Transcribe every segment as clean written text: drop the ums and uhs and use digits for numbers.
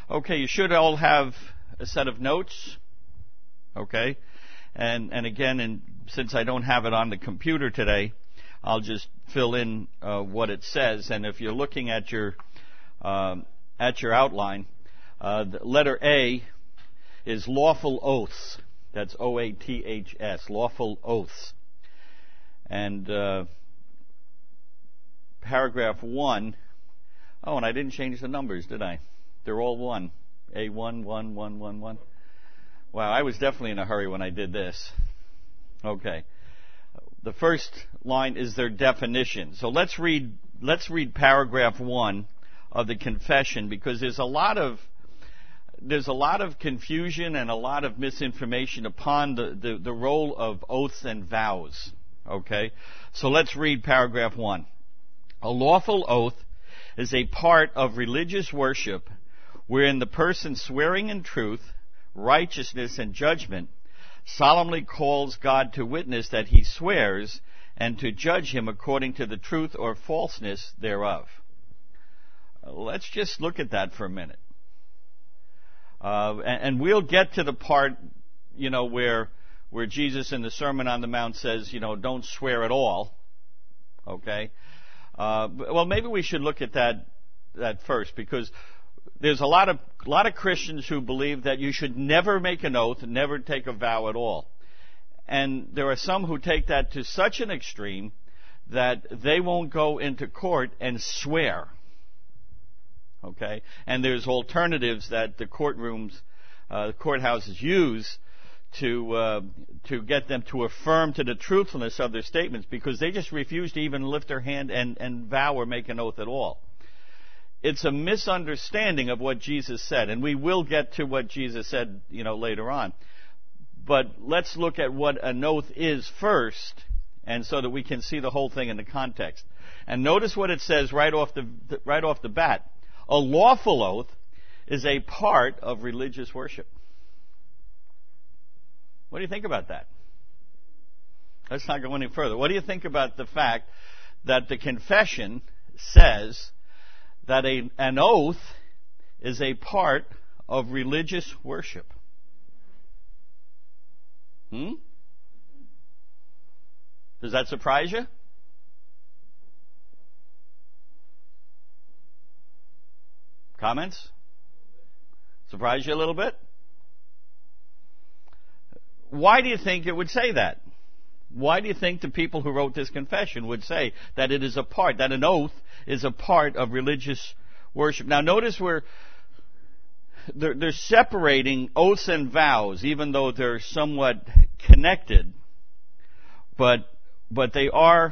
Okay, you should all have a set of notes. Okay, and again, since I don't have it on the computer today, I'll just fill in what it says. And if you're looking at your outline, the letter A is lawful oaths. That's O-A-T-H-S, lawful oaths. And paragraph 1. Oh, and I didn't change the numbers, did I? They're all 1. A1, 1, 1, 1, 1. Wow, I was definitely in a hurry when I did this. Okay. The first line is their definition. So let's read paragraph 1 of the confession, because there's a lot of confusion and a lot of misinformation upon the role of oaths and vows. Okay? So let's read paragraph 1. A lawful oath is a part of religious worship wherein the person swearing in truth, righteousness, and judgment solemnly calls God to witness that he swears and to judge him according to the truth or falseness thereof. Let's just look at that for a minute. And we'll get to the part, where Jesus in the Sermon on the Mount says, don't swear at all. Okay? Well, maybe we should look at that first, because there's a lot of Christians who believe that you should never make an oath, never take a vow at all. And there are some who take that to such an extreme that they won't go into court and swear. Okay? And there's alternatives that the courthouses use to get them to affirm to the truthfulness of their statements, because they just refuse to even lift their hand and vow or make an oath at all. It's a misunderstanding of what Jesus said, and we will get to what Jesus said, later on. But let's look at what an oath is first, and so that we can see the whole thing in the context. And notice what it says right off the bat. A lawful oath is a part of religious worship. What do you think about that? Let's not go any further. What do you think about the fact that the confession says that an oath is a part of religious worship? Does that surprise you? Comments? Surprise you a little bit? Why do you think it would say that? Why do you think the people who wrote this confession would say that it is that an oath is a part of religious worship? Now notice they're separating oaths and vows, even though they're somewhat connected, but they are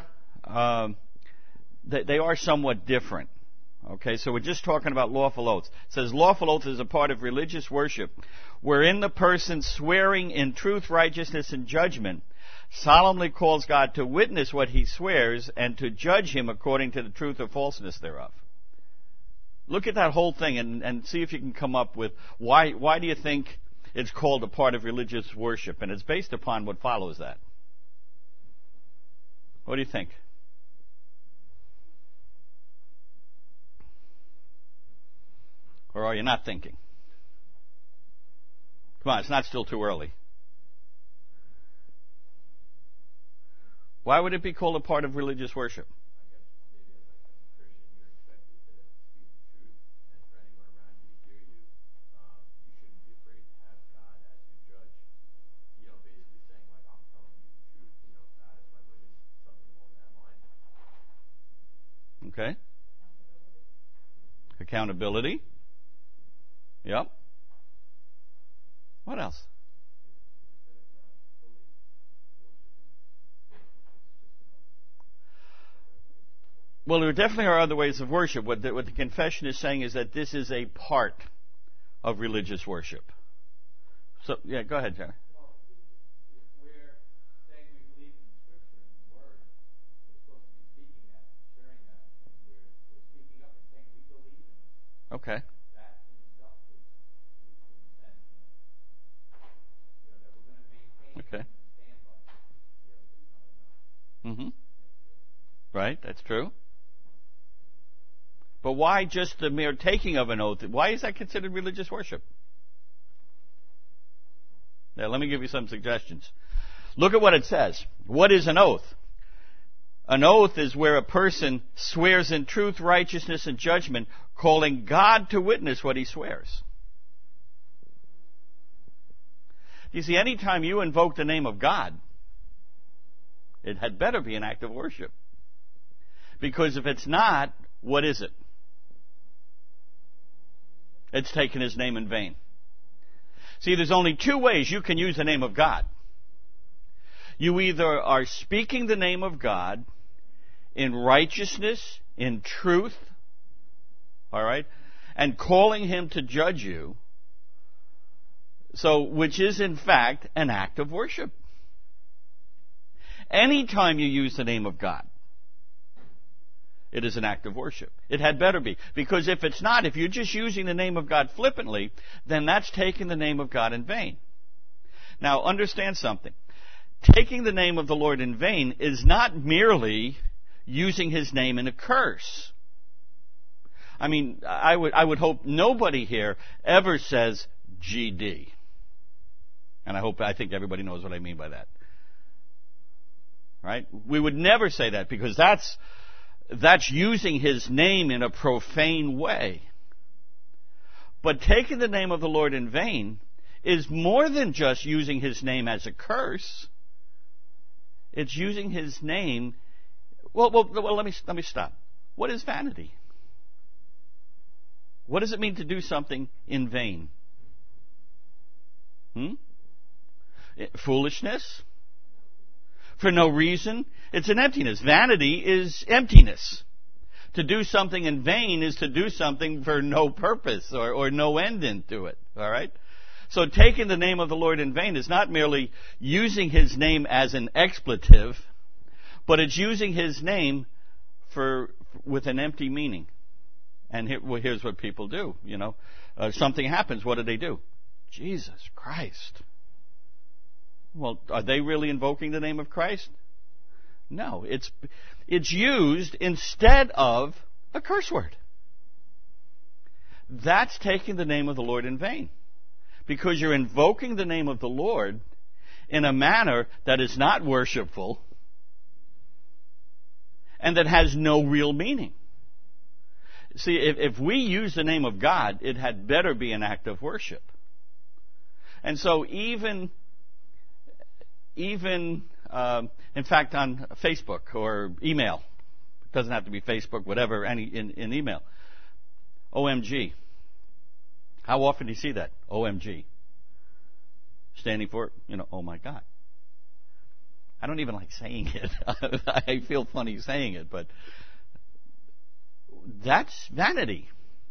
somewhat different. Okay, so we're just talking about lawful oaths. It says lawful oath is a part of religious worship, wherein the person swearing in truth, righteousness, and judgment solemnly calls God to witness what he swears and to judge him according to the truth or falseness thereof. Look at that whole thing and see if you can come up with why do you think it's called a part of religious worship? And it's based upon what follows that. What do you think? Or are you not thinking? Come on, it's not still too early. Why would it be called a part of religious worship? Okay. Accountability. Yep. What else? Well, there definitely are other ways of worship. What the confession is saying is that this is a part of religious worship. So, yeah, go ahead, Jerry. Okay. Okay. Right, that's true. But why just the mere taking of an oath? Why is that considered religious worship? Now, let me give you some suggestions. Look at what it says. What is an oath? An oath is where a person swears in truth, righteousness, and judgment, calling God to witness what he swears. You see, any time you invoke the name of God, it had better be an act of worship. Because if it's not, what is it? It's taking his name in vain. See, there's only two ways you can use the name of God. You either are speaking the name of God in righteousness, in truth, all right, and calling him to judge you, so which is in fact an act of worship. Anytime you use the name of God, it is an act of worship. It had better be. Because if it's not, if you're just using the name of God flippantly, then that's taking the name of God in vain. Now, understand something. Taking the name of the Lord in vain is not merely using his name in a curse. I mean, I would hope nobody here ever says GD. And I think everybody knows what I mean by that. Right? We would never say that because that's using his name in a profane way. But taking the name of the Lord in vain is more than just using his name as a curse. It's using his name. Well, let me stop. What is vanity? What does it mean to do something in vain? Foolishness? For no reason? It's an emptiness. Vanity is emptiness. To do something in vain is to do something for no purpose or no end into it. All right? So taking the name of the Lord in vain is not merely using his name as an expletive, but it's using his name with an empty meaning. And here's what people do, something happens, what do? Jesus Christ. Well, are they really invoking the name of Christ? No, it's used instead of a curse word. That's taking the name of the Lord in vain. Because you're invoking the name of the Lord in a manner that is not worshipful and that has no real meaning. See, if we use the name of God, it had better be an act of worship. And so even in fact, on Facebook or email, it doesn't have to be Facebook, whatever, in email, OMG. How often do you see that? OMG. Standing for, oh my God. I don't even like saying it. I feel funny saying it, but that's vanity.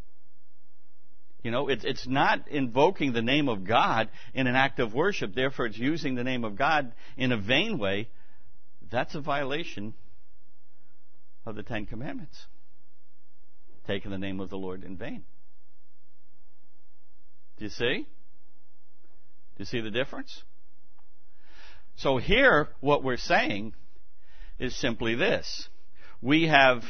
It's not invoking the name of God in an act of worship. Therefore, it's using the name of God in a vain way. That's a violation of the Ten Commandments. Taking the name of the Lord in vain. Do you see? Do you see the difference? So here, what we're saying is simply this. We have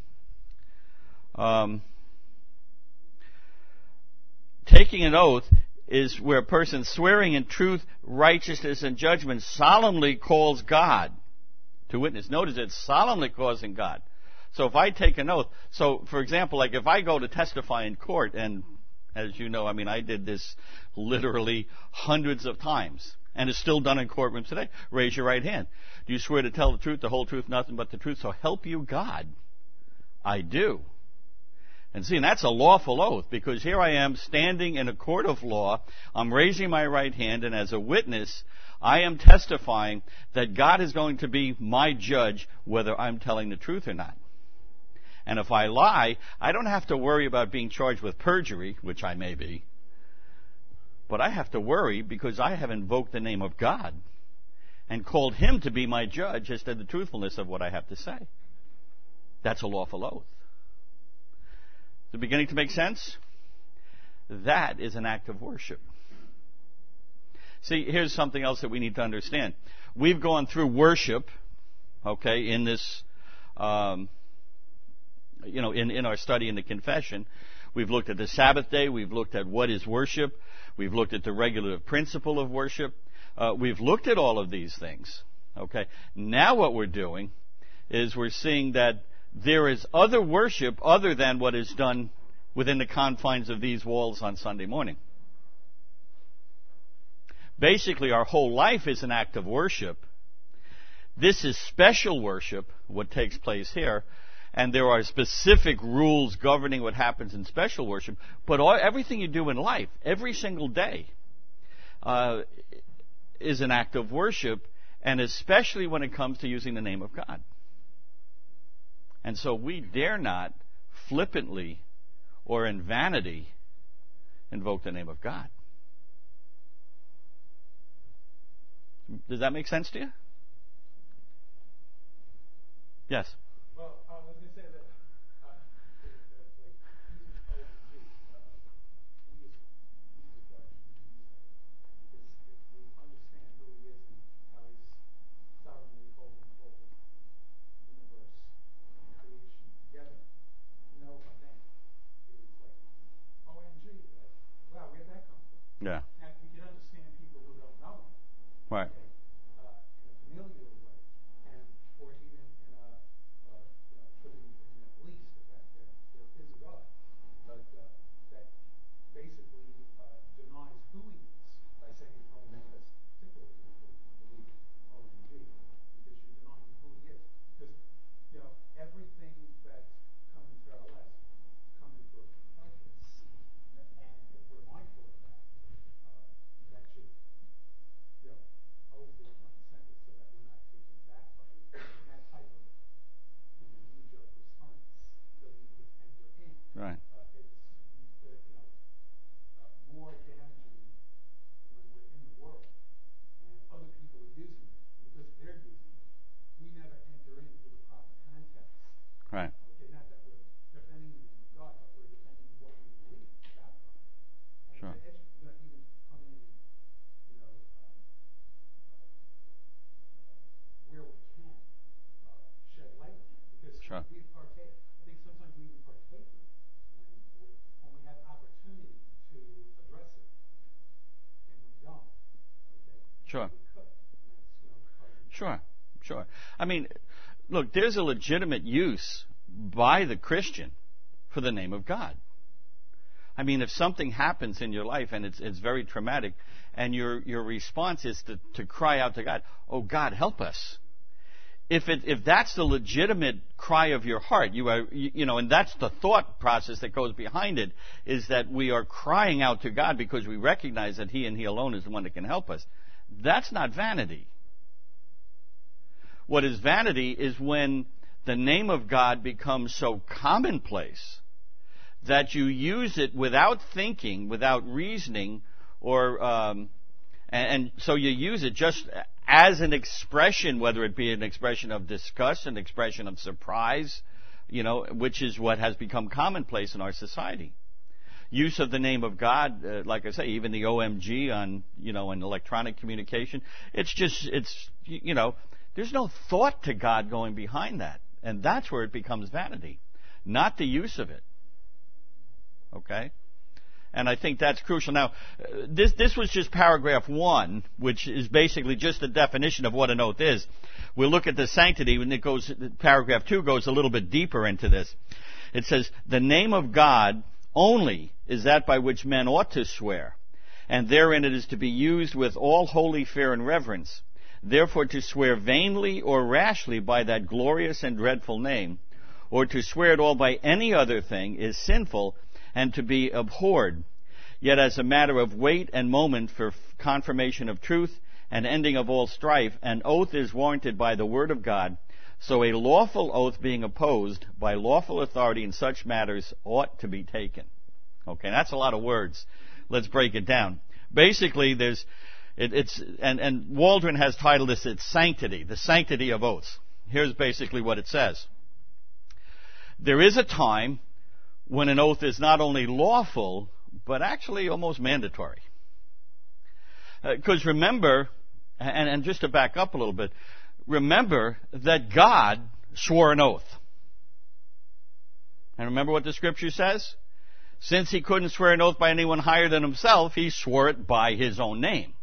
taking an oath is where a person swearing in truth, righteousness, and judgment solemnly calls God to witness. Notice it's solemnly causing God. So if I take an oath, for example, like if I go to testify in court, and as you know, I did this literally hundreds of times, and it's still done in courtrooms today. Raise your right hand. Do you swear to tell the truth, the whole truth, nothing but the truth, so help you God? I do. And see, and that's a lawful oath, because here I am standing in a court of law, I'm raising my right hand, and as a witness, I am testifying that God is going to be my judge whether I'm telling the truth or not. And if I lie, I don't have to worry about being charged with perjury, which I may be, but I have to worry because I have invoked the name of God and called him to be my judge as to the truthfulness of what I have to say. That's a lawful oath. Is it beginning to make sense? That is an act of worship. See, here's something else that we need to understand. We've gone through worship, in this in our study in the confession. We've looked at the Sabbath day. We've looked at what is worship. We've looked at the regulative principle of worship. We've looked at all of these things. Okay. Now what we're doing is we're seeing that there is other worship other than what is done within the confines of these walls on Sunday morning. Basically, our whole life is an act of worship. This is special worship, what takes place here, and there are specific rules governing what happens in special worship, but everything you do in life, every single day, is an act of worship, and especially when it comes to using the name of God. And so we dare not flippantly or in vanity invoke the name of God. Does that make sense to you? Yes. Well, I was going to say that, like, using OMG, we as judge, because if we understand who he is and how he's sovereignly holding the whole universe and creation together, no event is like, OMG, like, wow, where'd that come from? Yeah. Now, you can understand people who don't know him. Right. In a familiar way, and or even in a attributing to him at least the fact that there is a God, but that basically denies who he is by saying, "Oh, man, that's particularly believe OMG," because you're denying who he is. Because everything that's come into our lives come into a purpose, and if we're mindful of that, that should always be front and center, so that we're not taken back by that type of knee-jerk response that we would enter in. Right. It's more damaging when we're in the world and other people are using it, because they're using it. We never enter into the proper context. Right. Okay, not that we're defending the name of God, but we're defending what we believe about God. And Sure. even come in, where we can shed light on it, because Sure. we partake. I think sometimes we even partake in it when we have opportunity to address it, and we don't. Okay. Sure. We could. And that's part of Sure. Sure. I mean, look, there's a legitimate use by the Christian for the name of God. I mean, if something happens in your life and it's very traumatic, and your response is to cry out to God, "Oh God, help us." If that's the legitimate cry of your heart, and that's the thought process that goes behind it, is that we are crying out to God because we recognize that He and He alone is the one that can help us. That's not vanity. What is vanity is when the name of God becomes so commonplace that you use it without thinking, without reasoning, and so you use it just as an expression, whether it be an expression of disgust, an expression of surprise, which is what has become commonplace in our society. Use of the name of God, like I say, even the OMG on, in electronic communication, there's no thought to God going behind that. And that's where it becomes vanity, not the use of it. Okay? And I think that's crucial. Now, this was just paragraph 1, which is basically just a definition of what an oath is. We'll look at the sanctity, and paragraph 2 goes a little bit deeper into this. It says, "The name of God only is that by which men ought to swear, and therein it is to be used with all holy fear and reverence. Therefore to swear vainly or rashly by that glorious and dreadful name, or to swear at all by any other thing, is sinful and to be abhorred. Yet as a matter of weight and moment for confirmation of truth and ending of all strife, an oath is warranted by the word of God. So a lawful oath being opposed by lawful authority in such matters ought to be taken." Okay, that's a lot of words. Let's break it down. Basically, and Waldron has titled this, it's sanctity, the sanctity of oaths. Here's basically what it says. There is a time when an oath is not only lawful, but actually almost mandatory. Because remember, and just to back up a little bit, remember that God swore an oath. And remember what the scripture says? Since he couldn't swear an oath by anyone higher than himself, he swore it by his own name.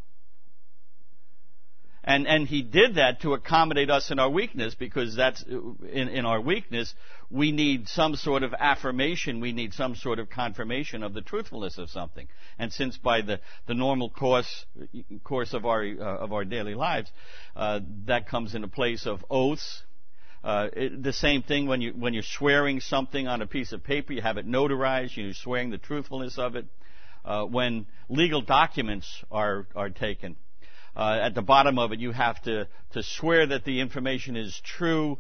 And he did that to accommodate us in our weakness, because that's in our weakness we need some sort of affirmation, we need some sort of confirmation of the truthfulness of something. And since by the normal course of our daily lives, that comes in the place of oaths. The same thing when you're swearing something on a piece of paper, you have it notarized, you're swearing the truthfulness of it. When legal documents are taken, at the bottom of it, you have to swear that the information is true,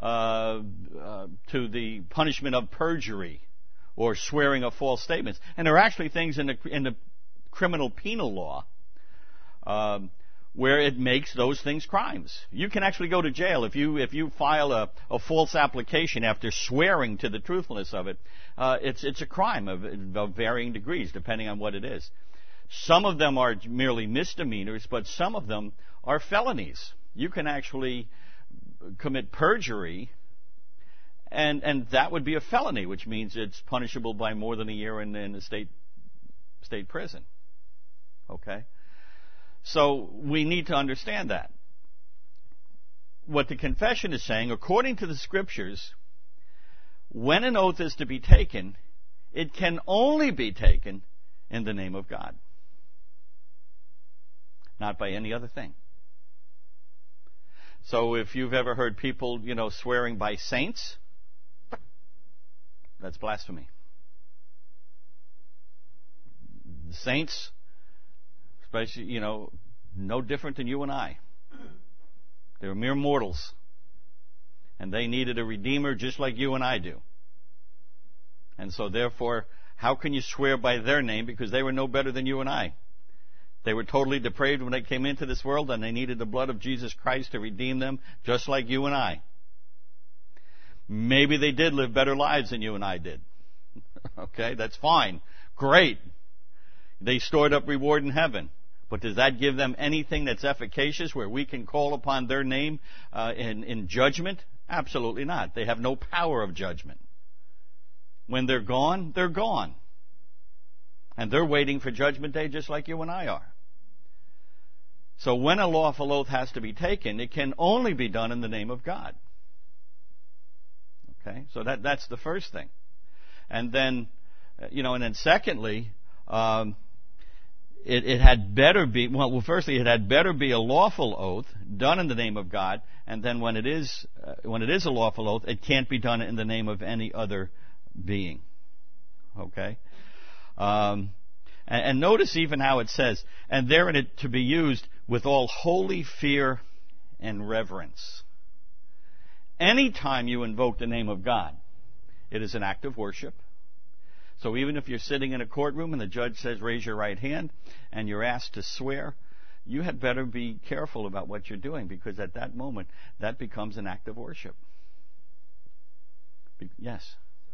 to the punishment of perjury or swearing of false statements. And there are actually things in the criminal penal law where it makes those things crimes. You can actually go to jail if you file a false application after swearing to the truthfulness of it. It's a crime of varying degrees depending on what it is. Some of them are merely misdemeanors, but some of them are felonies. You can actually commit perjury, and that would be a felony, which means it's punishable by more than a year in a state prison. Okay? So we need to understand that. What the confession is saying, according to the scriptures, when an oath is to be taken, it can only be taken in the name of God, not by any other thing. So if you've ever heard people, swearing by saints, that's blasphemy. The saints, especially, no different than you and I. They were mere mortals. And they needed a redeemer just like you and I do. And so therefore, how can you swear by their name? Because they were no better than you and I. They were totally depraved when they came into this world, and they needed the blood of Jesus Christ to redeem them, just like you and I. Maybe they did live better lives than you and I did. Okay, that's fine. Great. They stored up reward in heaven. But does that give them anything that's efficacious where we can call upon their name in judgment? Absolutely not. They have no power of judgment. When they're gone, they're gone. And they're waiting for judgment day just like you and I are. So when a lawful oath has to be taken, it can only be done in the name of God. Okay? So that's the first thing. And then, secondly, it had better be, firstly, it had better be a lawful oath done in the name of God, and then when it is a lawful oath, it can't be done in the name of any other being. Okay? And notice even how it says, and therein it to be used with all holy fear and reverence. Anytime you invoke the name of God, it is an act of worship. So even if you're sitting in a courtroom and the judge says, raise your right hand, and you're asked to swear, you had better be careful about what you're doing, because at that moment, that becomes an act of worship. Yes?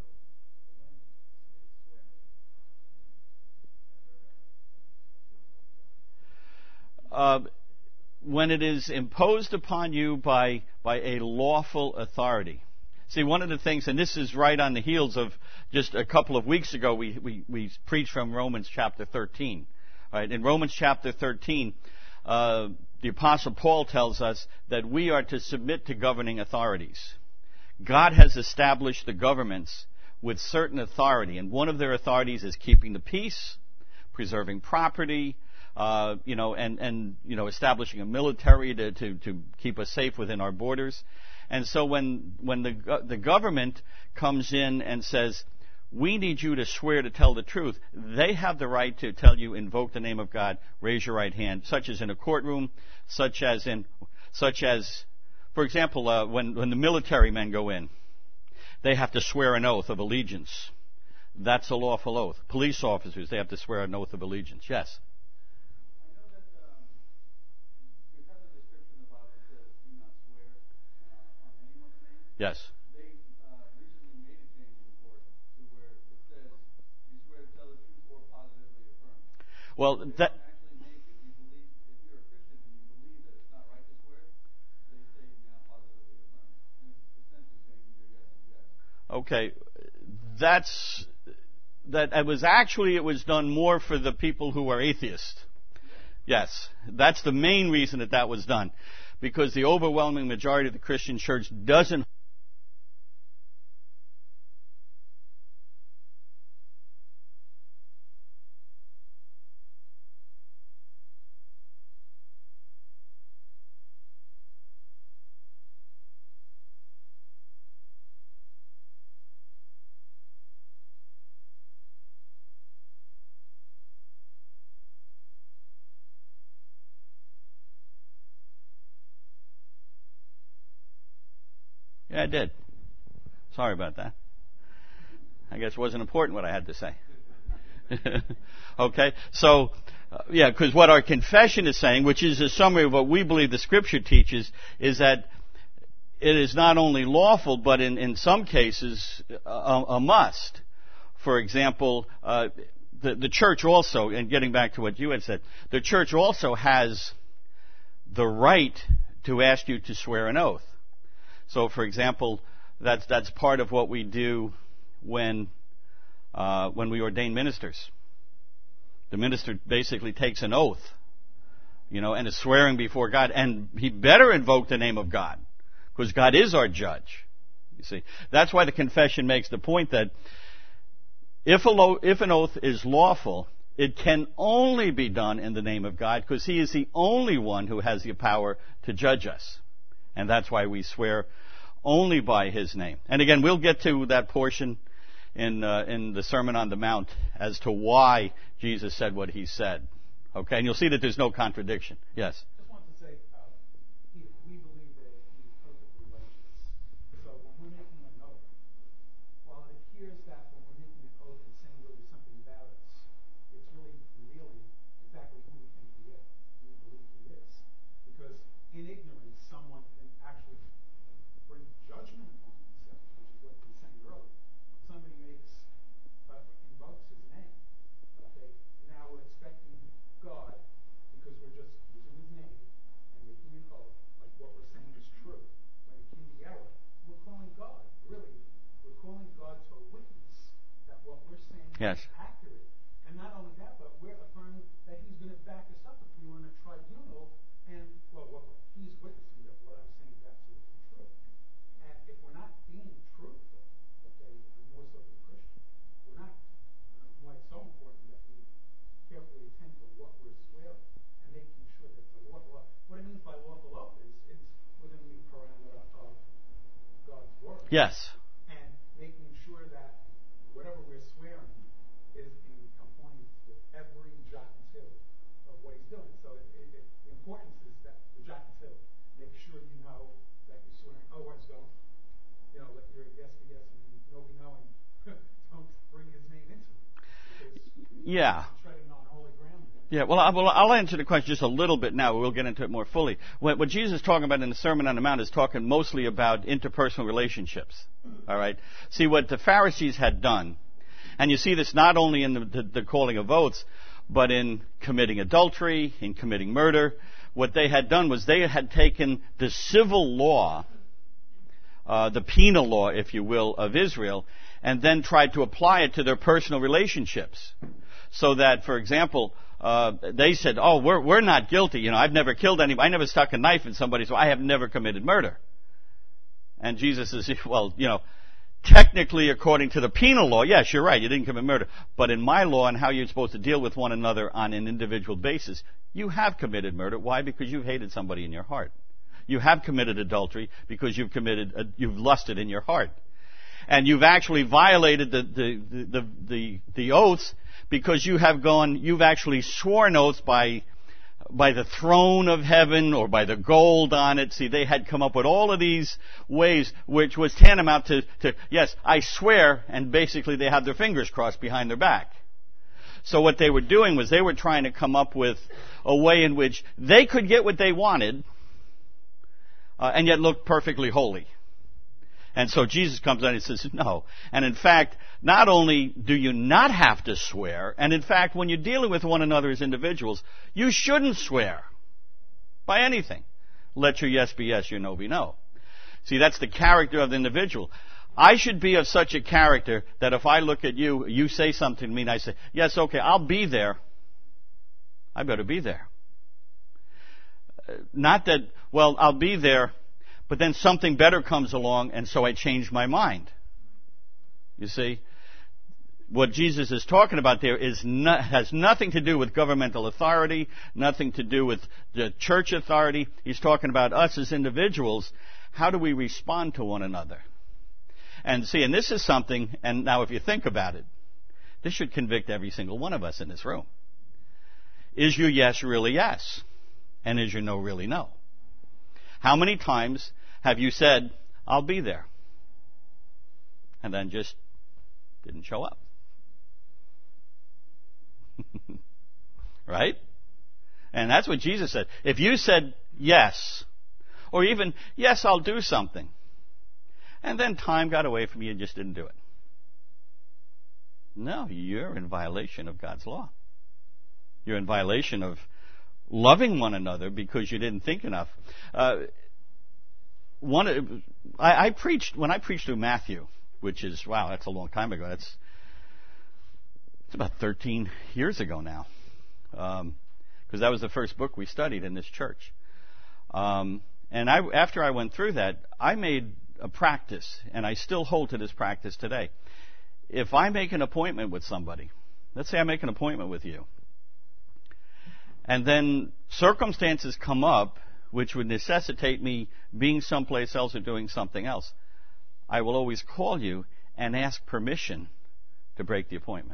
When it is imposed upon you by a lawful authority. See, one of the things, and this is right on the heels of just a couple of weeks ago, we preached from Romans chapter 13. Right? In Romans chapter 13, the Apostle Paul tells us that we are to submit to governing authorities. God has established the governments with certain authority, and one of their authorities is keeping the peace, preserving property, establishing a military to keep us safe within our borders. And so when the government comes in and says, we need you to swear to tell the truth, they have the right to tell you, invoke the name of God, raise your right hand, such as in a courtroom, such as, for example, when the military men go in, they have to swear an oath of allegiance. That's a lawful oath. Police officers, they have to swear an oath of allegiance. Yes? Yes. They recently made a change in court to where it says you swear to tell the truth or positively affirm. Well, that Actually make if you believe, if you're a Christian and you believe that it's not right to swear, they say now positively affirm. And it's essentially saying your yes is yes. Okay. that it was done more for the people who were atheists. Yes, that's the main reason that was done, because the overwhelming majority of the Christian church doesn't. Yeah, I did. Sorry about that. I guess it wasn't important what I had to say. Okay, so, because what our confession is saying, which is a summary of what we believe the Scripture teaches, is that it is not only lawful, but in some cases, a must. For example, the church also, and getting back to what you had said, the church also has the right to ask you to swear an oath. So, for example, that's part of what we do when we ordain ministers. The minister basically takes an oath, and is swearing before God, and he better invoke the name of God, because God is our judge. You see, that's why the confession makes the point that if an oath is lawful, it can only be done in the name of God, because He is the only one who has the power to judge us. And that's why we swear only by His name. And again, we'll get to that portion in the Sermon on the Mount as to why Jesus said what He said. Okay, and you'll see that there's no contradiction. Yes? I just want to say, we believe that He's perfectly righteous. So when we're making an oath, while it appears that when we're making an oath and saying really something about us, it's really revealing exactly who we think He is. We believe He is. Because in ignorance, someone can actually bring judgment upon himself, which is what we were saying earlier. Somebody invokes His name. Okay, now we're expecting God, because we're just using His name and making an oath, like what we're saying is true. When it can be error, we're calling God. Really, we're calling God to a witness that what we're saying Yes. is accurate. And not only that, but we're affirming that He's going to back us up if we were in a tribunal, and what He's witnessing that what I'm saying is absolutely true. And if we're not being truthful, okay, and more so for Christians, we're not. Why it's so important that we carefully attend to what we're swearing and making sure that the law. What it means by lawful oath is it's within the parameter of God's word. Yes. And making sure that whatever we're swearing is in compliance with every jot and tittle of what He's doing. So the importance is that the jot and tittle. Make sure you know that you're swearing. Otherwise, don't. Let your yes be yes and no be no, and don't bring His name into it. Because Yeah. you're treading on holy ground. Yeah, well, I'll answer the question just a little bit now. We'll get into it more fully. What Jesus is talking about in the Sermon on the Mount is talking mostly about interpersonal relationships. All right? See, what the Pharisees had done, and you see this not only in the calling of oaths, but in committing adultery, in committing murder. What they had done was they had taken the civil law, the penal law, if you will, of Israel, and then tried to apply it to their personal relationships. So that, for example, they said, we're not guilty. I've never killed anybody. I never stuck a knife in somebody, so I have never committed murder. And Jesus says, technically according to the penal law, yes, you're right, you didn't commit murder. But in my law and how you're supposed to deal with one another on an individual basis, you have committed murder. Why? Because you've hated somebody in your heart. You have committed adultery because you've lusted in your heart. And you've actually violated the oaths because you've actually sworn oaths by the throne of heaven or by the gold on it. See, they had come up with all of these ways which was tantamount to yes, I swear, and basically they had their fingers crossed behind their back. So what they were doing was they were trying to come up with a way in which they could get what they wanted and yet look perfectly holy. And so Jesus comes on and says, no. And in fact, not only do you not have to swear, and in fact, when you're dealing with one another as individuals, you shouldn't swear by anything. Let your yes be yes, your no be no. See, that's the character of the individual. I should be of such a character that if I look at you, you say something to me and I say, yes, okay, I'll be there. I better be there. Not that, well, I'll be there, but then something better comes along and so I change my mind. You see? What Jesus is talking about there has nothing to do with governmental authority, nothing to do with the church authority. He's talking about us as individuals. How do we respond to one another? And see, and this is something, and now if you think about it, this should convict every single one of us in this room. Is your yes really yes? And is your no really no? How many times have you said, I'll be there, and then just didn't show up? Right? And that's what Jesus said. If you said yes, or even, yes, I'll do something, and then time got away from you and just didn't do it. No, you're in violation of God's law. You're in violation of loving one another because you didn't think enough. When I preached through Matthew, which is, wow, that's a long time ago. It's about 13 years ago now, because that was the first book we studied in this church. And after I went through that, I made a practice, and I still hold to this practice today. If I make an appointment with somebody, let's say I make an appointment with you, and then circumstances come up which would necessitate me being someplace else or doing something else, I will always call you and ask permission to break the appointment.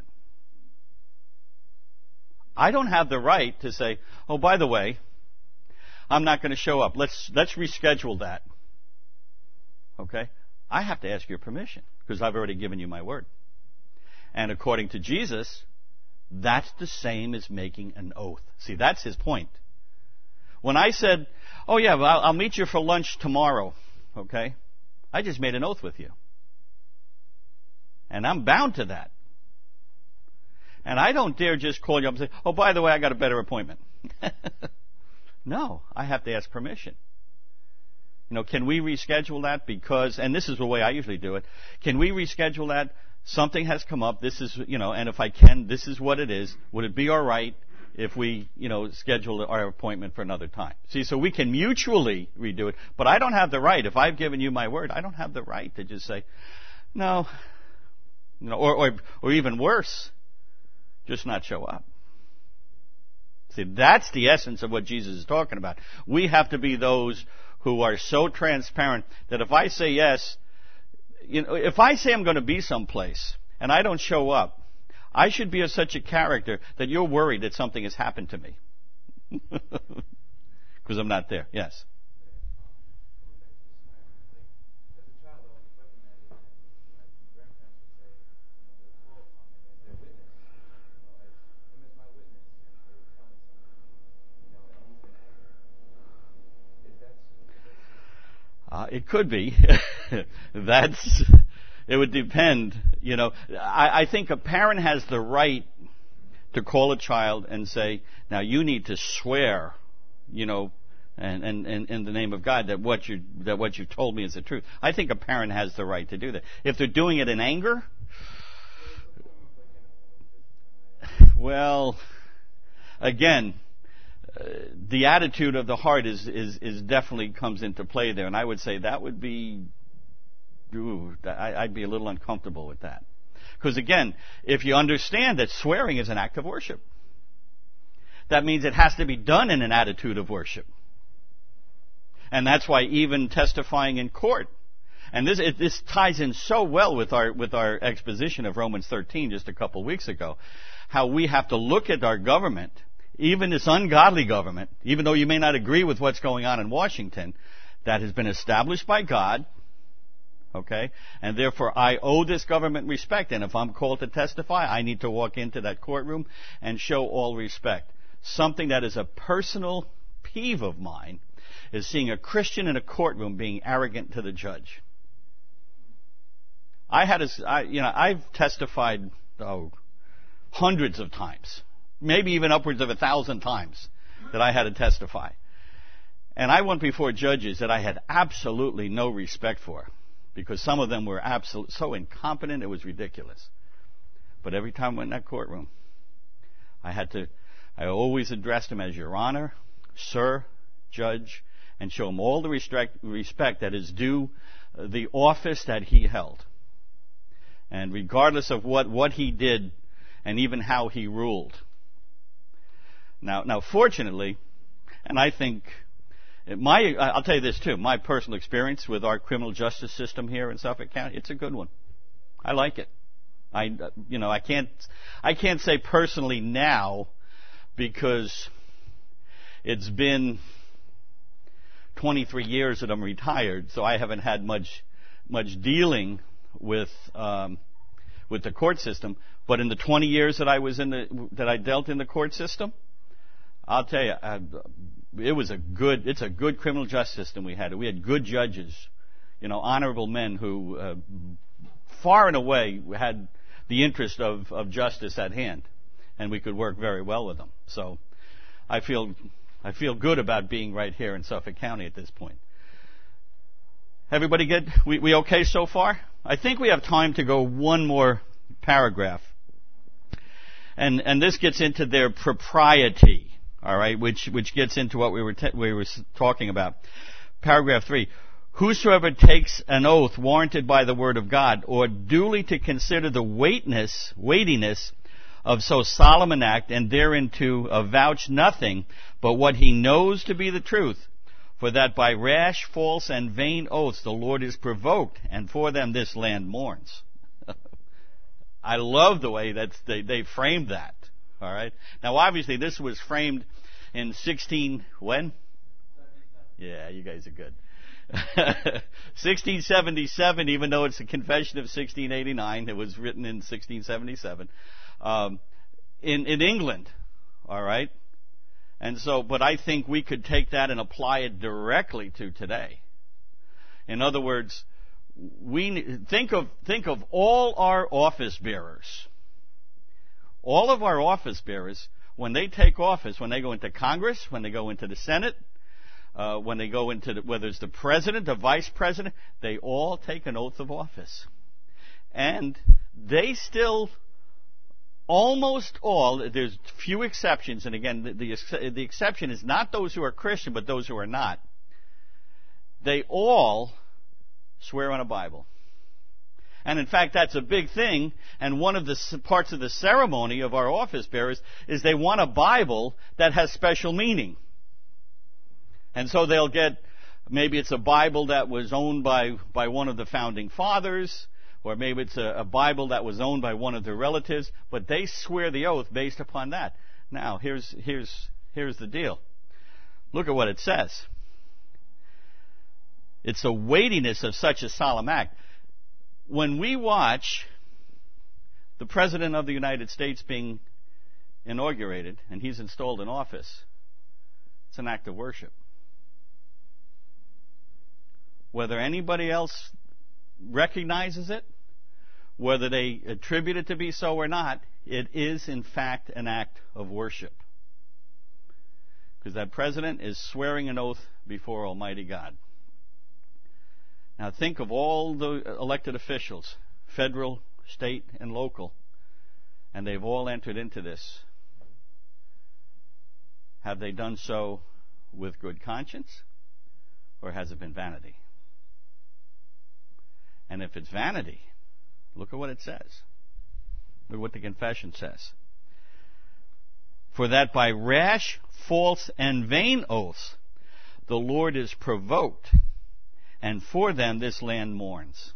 I don't have the right to say, oh, by the way, I'm not going to show up. Let's reschedule that. Okay? I have to ask your permission because I've already given you my word. And according to Jesus, that's the same as making an oath. See, that's his point. When I said, oh yeah, well, I'll meet you for lunch tomorrow, okay? I just made an oath with you. And I'm bound to that. And I don't dare just call you up and say, oh, by the way, I got a better appointment. No, I have to ask permission. You know, can we reschedule that? Because, and this is the way I usually do it, can we reschedule that? Something has come up, this is, and if I can, this is what it is. Would it be all right if we, schedule our appointment for another time? See, so we can mutually redo it, but I don't have the right. If I've given you my word, I don't have the right to just say, no, or even worse, just not show up. See, that's the essence of what Jesus is talking about. We have to be those who are so transparent that if I say yes, if I say I'm going to be someplace and I don't show up, I should be of such a character that you're worried that something has happened to me. Because I'm not there. Yes. It could be. It would depend. I think a parent has the right to call a child and say, now you need to swear, and in the name of God that what you told me is the truth. I think a parent has the right to do that. If they're doing it in anger, well, again, the attitude of the heart is definitely comes into play there, and I would say that would be, I'd be a little uncomfortable with that. Because again, if you understand that swearing is an act of worship, that means it has to be done in an attitude of worship. And that's why even testifying in court, and this ties in so well with our exposition of Romans 13 just a couple weeks ago, how we have to look at our government, even this ungodly government, even though you may not agree with what's going on in Washington, that has been established by God, okay? And therefore I owe this government respect, and if I'm called to testify, I need to walk into that courtroom and show all respect. Something that is a personal peeve of mine is seeing a Christian in a courtroom being arrogant to the judge. I've testified hundreds of times, maybe even upwards of 1,000 times that I had to testify. And I went before judges that I had absolutely no respect for, because some of them were so incompetent it was ridiculous. But every time I went in that courtroom, I always addressed him as Your Honor, Sir, Judge, and show him all the respect that is due the office that he held. And regardless of what he did and even how he ruled. Now, fortunately, and I think I'll tell you this too, my personal experience with our criminal justice system here in Suffolk County, it's a good one. I like it. I can't say personally now because it's been 23 years that I'm retired, so I haven't had much dealing with the court system. But in the 20 years that I dealt in the court system, I'll tell you, it's a good criminal justice system we had. We had good judges, honorable men who far and away had the interest of justice at hand, and we could work very well with them. So I feel good about being right here in Suffolk County at this point. Everybody good? We okay so far? I think we have time to go one more paragraph. And this gets into their propriety, all right, which gets into what we were talking about. Paragraph 3. Whosoever takes an oath warranted by the word of God, or duly to consider the weightiness of so solemn an act, and therein to avouch nothing but what he knows to be the truth, for that by rash, false, and vain oaths the Lord is provoked, and for them this land mourns. I love the way they framed that. All right. Now, obviously, this was framed in 16 when? Yeah, you guys are good. 1677, even though it's a confession of 1689, it was written in 1677 in England. All right. And so, but I think we could take that and apply it directly to today. In other words, we think of all our office bearers. All of our office bearers, when they take office, when they go into Congress, when they go into the Senate, when they go into whether it's the president, the vice president, they all take an oath of office. And they still, almost all, there's few exceptions, and again, the exception is not those who are Christian, but those who are not. They all swear on a Bible. And in fact, that's a big thing, and one of the parts of the ceremony of our office bearers is they want a Bible that has special meaning. And so they'll get, maybe it's a Bible that was owned by one of the founding fathers, or maybe it's a Bible that was owned by one of their relatives, but they swear the oath based upon that. Now, here's the deal. Look at what it says. It's the weightiness of such a solemn act. When we watch the President of the United States being inaugurated, and he's installed in office, it's an act of worship. Whether anybody else recognizes it, whether they attribute it to be so or not, it is in fact an act of worship. Because that president is swearing an oath before Almighty God. Now think of all the elected officials, federal, state, and local, and they've all entered into this. Have they done so with good conscience, or has it been vanity? And if it's vanity, look at what it says. Look at what the confession says. For that by rash, false, and vain oaths the Lord is provoked, and for them this land mourns.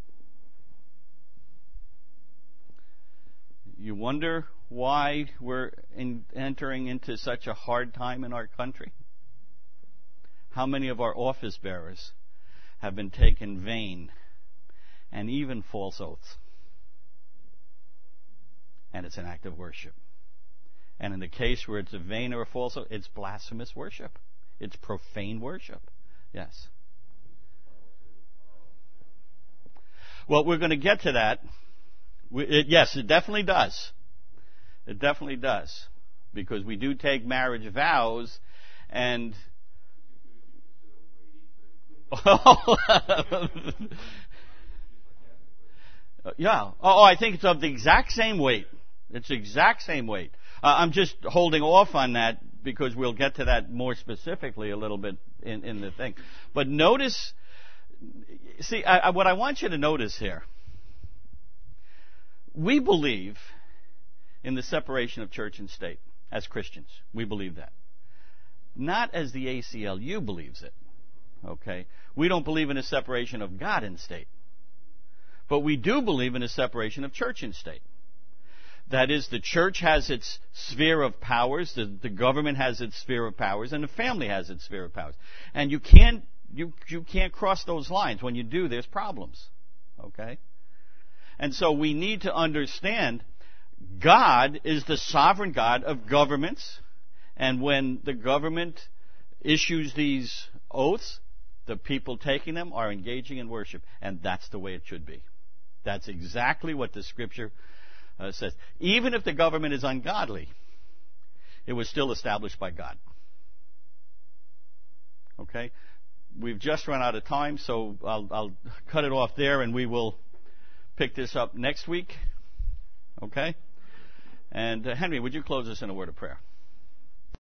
You wonder why we're entering into such a hard time in our country? How many of our office bearers have been taken vain and even false oaths? And it's an act of worship. And in the case where it's a vain or a false oath, it's blasphemous worship. It's profane worship. Yes. Well, we're going to get to that. Yes, it definitely does. It definitely does. Because we do take marriage vows, and Yeah. Oh, I think it's of the exact same weight. It's the exact same weight. I'm just holding off on that because we'll get to that more specifically a little bit in the thing. But notice, see, what I want you to notice here, we believe in the separation of church and state as Christians. We believe that. Not as the ACLU believes it. Okay? We don't believe in a separation of God and state. But we do believe in a separation of church and state. That is, the church has its sphere of powers, the government has its sphere of powers, and the family has its sphere of powers. And you can't cross those lines. When you do, there's problems. Okay? And so we need to understand God is the sovereign God of governments, and when the government issues these oaths, the people taking them are engaging in worship, and that's the way it should be. That's exactly what the Scripture says. Even if the government is ungodly, it was still established by God. Okay? We've just run out of time, so I'll cut it off there, and we will pick this up next week. Okay? And Henry, would you close us in a word of prayer?